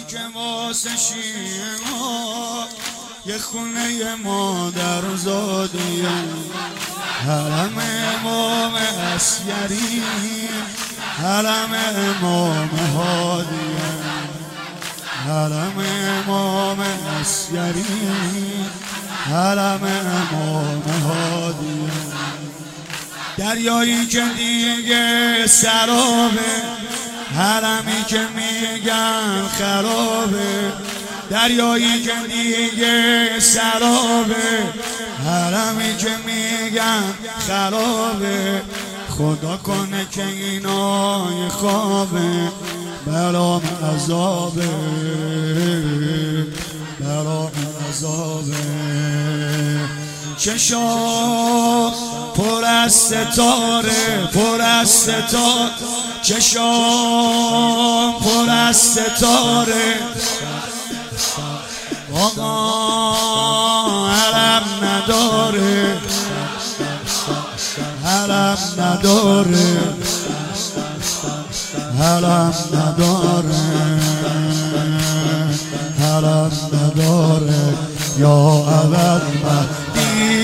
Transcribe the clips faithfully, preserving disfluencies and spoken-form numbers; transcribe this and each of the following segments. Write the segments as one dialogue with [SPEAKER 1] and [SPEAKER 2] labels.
[SPEAKER 1] که واسه شیما یه خونه مادر زادیه، حرم امام عسگری، حرم امام هادیه، حرم امام عسگری، حرم امام هادیه. دریایی که دیگه سرابه، حرمی که میگن خرابه، دریایی که دیگه سرابه، حرمی که میگن خرابه. خدا کنه که اینای خوابه، برام عذابه، برام عذابه. چشام پر از ستاره، پر از ستاره، چشام پر از ستاره. آقا حرم نداره، حرم نداره، حرم نداره، حرم نداره. یا اول مهدی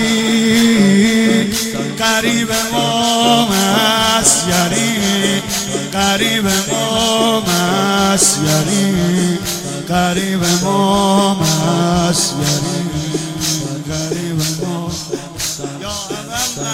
[SPEAKER 1] قریب ما مسیری، قریب ما مسیری، قریب ما مسیری، قریب ما. یا اول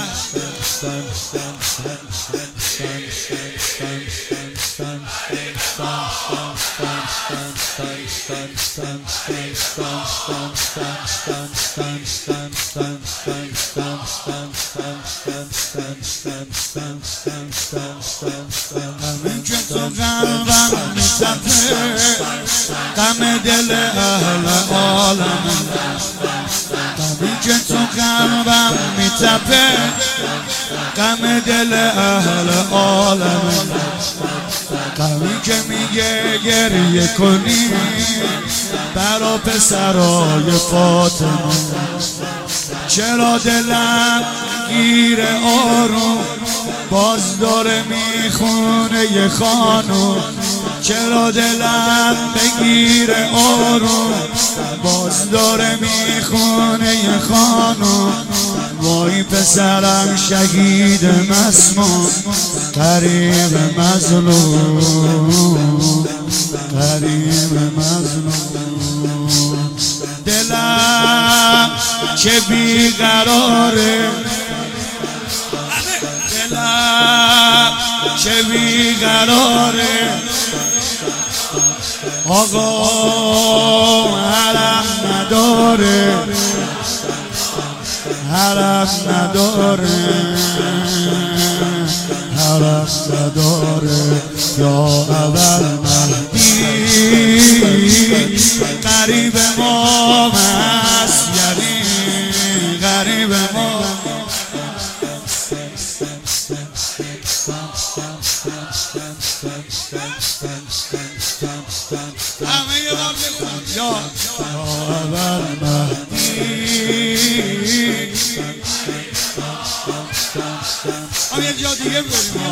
[SPEAKER 1] همین که تو قلبم میتپه، غم دل اهل عالم. همین که تو قلبم میتپه، غم دل اهل عالم. غمی که میگه گریه کنی برا پسرای فاطمه. چرا دلم گیر آروم باز داره میخونه یه خانوم، چرا دلم بگیر آروم باز داره میخونه یه خانوم. وای پسرم شهید مسموم، قریب مظلوم، قریب مظلوم. دلم چه بیقراره، دلم چه بیقراره. آقا حرم نداره، حرم نداره، حرم نداره. یا اول مهدی قریب ما مسیری، قریب ما. همه یه بار بخون. یا اول مهدی. هم یه جا دیگه بریم.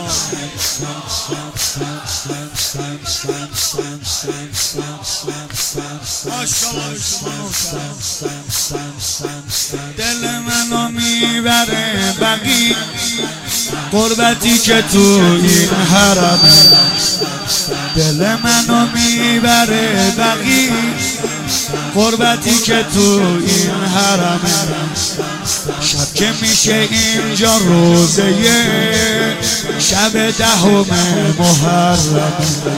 [SPEAKER 1] دل منو میبره بقی، قربتی که تو این حرمه. دل منو میبره بقی، قربتی که تو این حرمه. شب که میشه اینجا روزه، شب دهم محرم.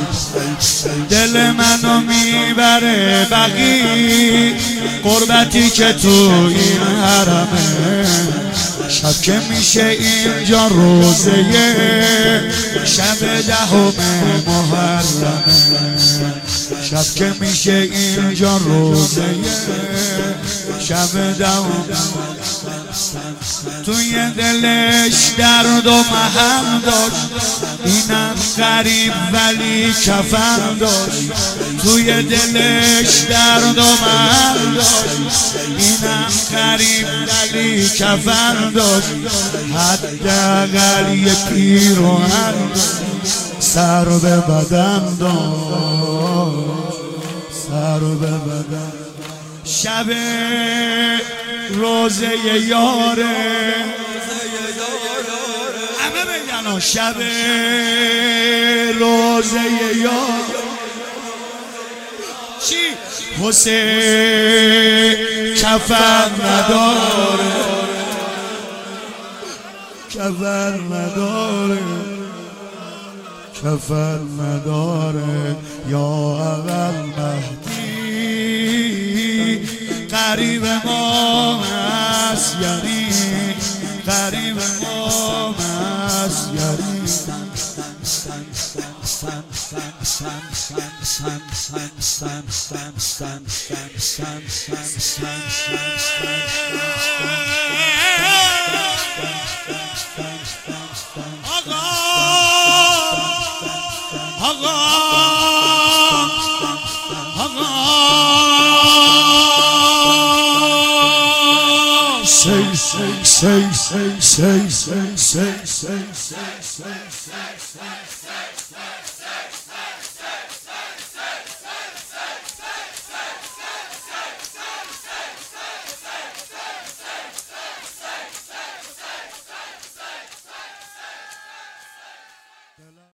[SPEAKER 1] دل منو میبره بقی، قربتی که تو این حرمه. شب که میشه اینجا روزه، شب دهم محرم. شب که میشه اینجا روزه، شب دهم. توی دلش درد و محن داشت، اینم غریب ولی کفن داشت. توی دلش درد و محن داشت، اینم غریب ولی کفن داشت. حداقل یه پیراهن سر به بدن داشت، شب روزه یاره همه بگن شب روزه یاره چی؟ حسین کفن نداره کفن نداره کفن نداره یا اول مهدی قریب ما هست یعنی قریب ما هست یعنی Say, say, say, say, say, say, say, say, say, say, say, say, say.